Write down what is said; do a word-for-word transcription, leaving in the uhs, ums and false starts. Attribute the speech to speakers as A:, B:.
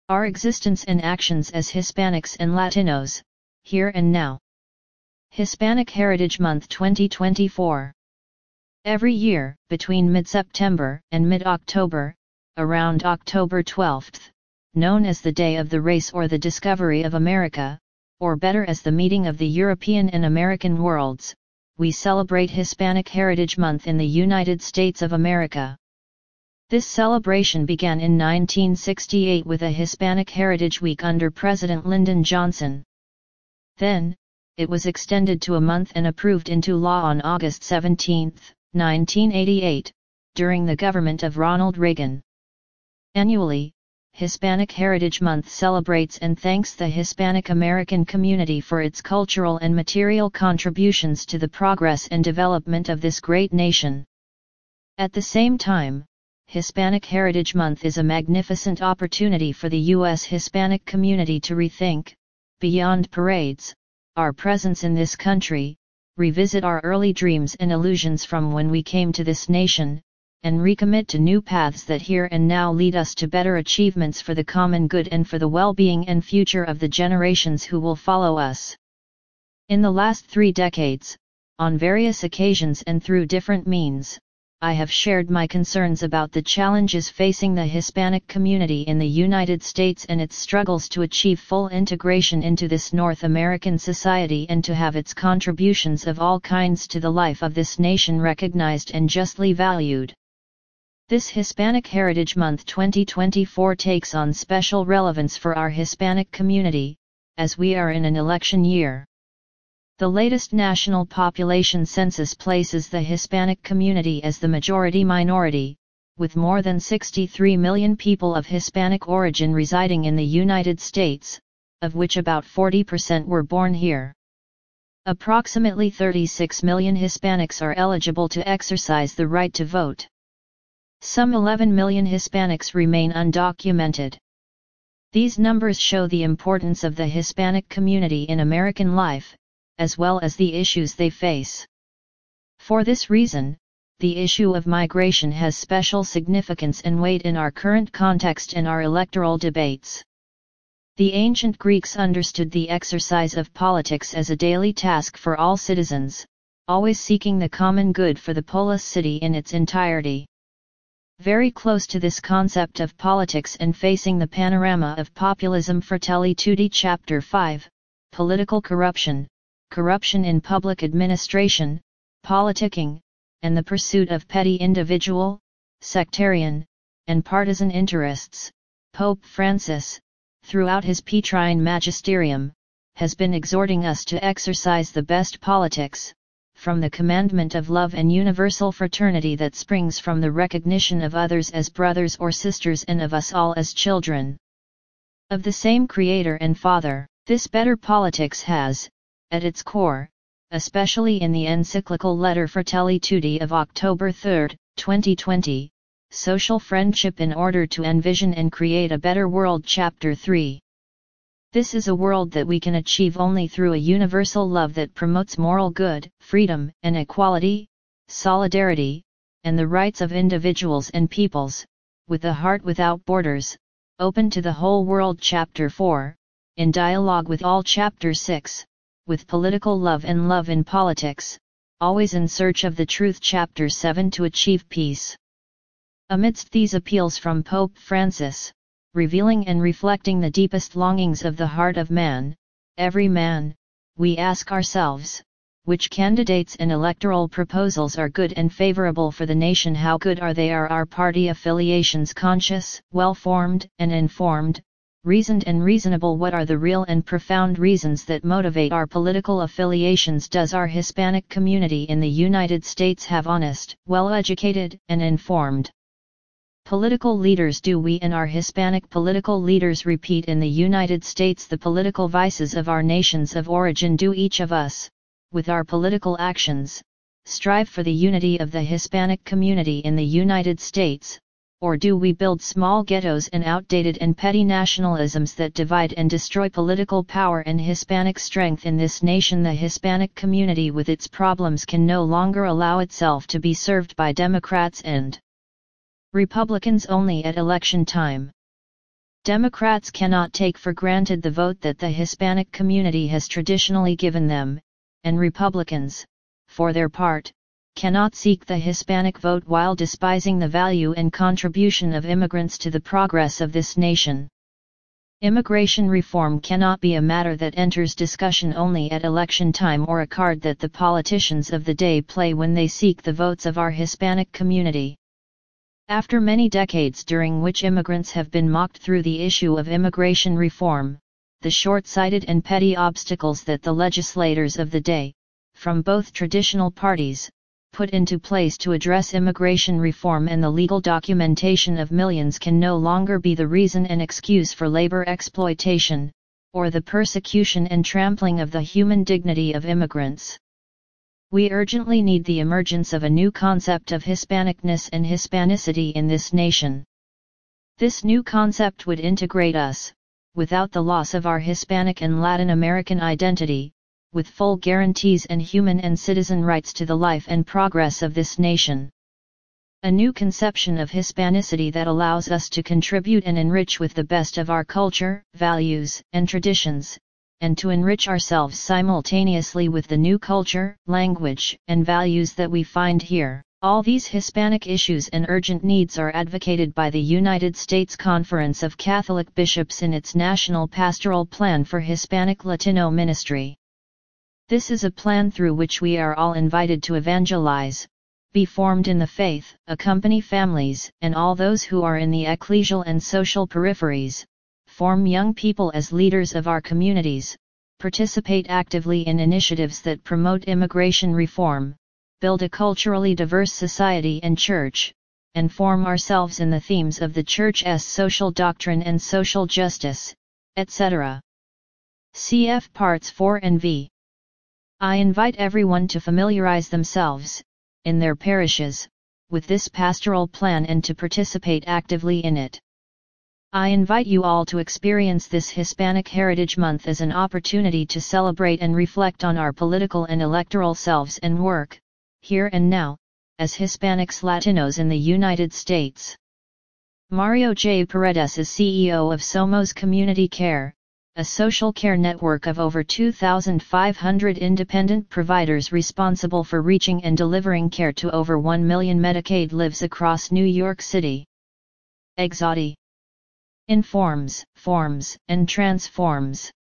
A: Our existence and actions as Hispanics and Latinos, here and now. Hispanic Heritage Month twenty twenty-four. Every year, between mid-September and mid-October, around October twelfth, known as the Day of the Race or the Discovery of America, or better as the meeting of the European and American worlds, we celebrate Hispanic Heritage Month in the United States of America. This celebration began in nineteen sixty-eight with a Hispanic Heritage Week under President Lyndon Johnson. Then, it was extended to a month and approved into law on August seventeenth, nineteen eighty-eight, during the government of Ronald Reagan. Annually, Hispanic Heritage Month celebrates and thanks the Hispanic American community for its cultural and material contributions to the progress and development of this great nation. At the same time, Hispanic Heritage Month is a magnificent opportunity for the U S Hispanic community to rethink, beyond parades, our presence in this country, revisit our early dreams and illusions from when we came to this nation, and recommit to new paths that here and now lead us to better achievements for the common good and for the well-being and future of the generations who will follow us. In the last three decades, on various occasions and through different means, I have shared my concerns about the challenges facing the Hispanic community in the United States and its struggles to achieve full integration into this North American society and to have its contributions of all kinds to the life of this nation recognized and justly valued. This Hispanic Heritage Month twenty twenty-four takes on special relevance for our Hispanic community, as we are in an election year. The latest national population census places the Hispanic community as the majority minority, with more than sixty-three million people of Hispanic origin residing in the United States, of which about forty percent were born here. Approximately thirty-six million Hispanics are eligible to exercise the right to vote. Some eleven million Hispanics remain undocumented. These numbers show the importance of the Hispanic community in American life, as well as the issues they face. For this reason, the issue of migration has special significance and weight in our current context and our electoral debates. The ancient Greeks understood the exercise of politics as a daily task for all citizens, always seeking the common good for the polis city in its entirety. Very close to this concept of politics and facing the panorama of populism Fratelli Tutti Chapter five, Political Corruption, Corruption in Public Administration, Politicking, and the Pursuit of Petty Individual, Sectarian, and Partisan Interests, Pope Francis, throughout his Petrine Magisterium, has been exhorting us to exercise the best politics, from the commandment of love and universal fraternity that springs from the recognition of others as brothers or sisters and of us all as children of the same Creator and Father. This better politics has, at its core, especially in the encyclical letter Fratelli Tutti of October third, twenty twenty, Social Friendship in Order to Envision and Create a Better World Chapter three. This is a world that we can achieve only through a universal love that promotes moral good, freedom and equality, solidarity, and the rights of individuals and peoples, with a heart without borders, open to the whole world Chapter four, in dialogue with all Chapter six, with political love and love in politics, always in search of the truth Chapter seven to achieve peace. Amidst these appeals from Pope Francis, revealing and reflecting the deepest longings of the heart of man, every man, we ask ourselves, which candidates and electoral proposals are good and favorable for the nation? How good are they? Are our party affiliations conscious, well-formed and informed, reasoned and reasonable? What are the real and profound reasons that motivate our political affiliations? Does our Hispanic community in the United States have honest, well-educated, and informed political leaders? Do we and our Hispanic political leaders repeat in the United States the political vices of our nations of origin? Do each of us, with our political actions, strive for the unity of the Hispanic community in the United States? Or do we build small ghettos and outdated and petty nationalisms that divide and destroy political power and Hispanic strength in this nation? The Hispanic community with its problems can no longer allow itself to be served by Democrats and Republicans only at election time. Democrats cannot take for granted the vote that the Hispanic community has traditionally given them, and Republicans, for their part, cannot seek the Hispanic vote while despising the value and contribution of immigrants to the progress of this nation. Immigration reform cannot be a matter that enters discussion only at election time or a card that the politicians of the day play when they seek the votes of our Hispanic community. After many decades during which immigrants have been mocked through the issue of immigration reform, the short-sighted and petty obstacles that the legislators of the day, from both traditional parties, put into place to address immigration reform and the legal documentation of millions can no longer be the reason and excuse for labor exploitation, or the persecution and trampling of the human dignity of immigrants. We urgently need the emergence of a new concept of Hispanicness and Hispanicity in this nation. This new concept would integrate us, without the loss of our Hispanic and Latin American identity, with full guarantees and human and citizen rights to the life and progress of this nation. A new conception of Hispanicity that allows us to contribute and enrich with the best of our culture, values, and traditions, and to enrich ourselves simultaneously with the new culture, language, and values that we find here. All these Hispanic issues and urgent needs are advocated by the United States Conference of Catholic Bishops in its National Pastoral Plan for Hispanic Latino Ministry. This is a plan through which we are all invited to evangelize, be formed in the faith, accompany families and all those who are in the ecclesial and social peripheries, form young people as leaders of our communities, participate actively in initiatives that promote immigration reform, build a culturally diverse society and church, and form ourselves in the themes of the Church's social doctrine and social justice, et cetera. Cf. Parts four and V. I invite everyone to familiarize themselves, in their parishes, with this pastoral plan and to participate actively in it. I invite you all to experience this Hispanic Heritage Month as an opportunity to celebrate and reflect on our political and electoral selves and work, here and now, as Hispanics Latinos in the United States. Mario J. Paredes is C E O of Somos Community Care, a social care network of over two thousand five hundred independent providers responsible for reaching and delivering care to over one million Medicaid lives across New York City. Exaudi informs, forms, and transforms.